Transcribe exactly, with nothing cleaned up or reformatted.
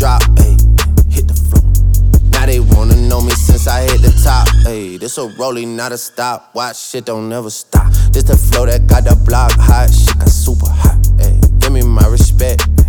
drop, ayy, hit the floor. Now they wanna know me since I hit the top, ayy. This a rolling, not a stop. Watch shit don't never stop. This the flow that got the block hot. Shit got super hot, ayy. Give me my respect.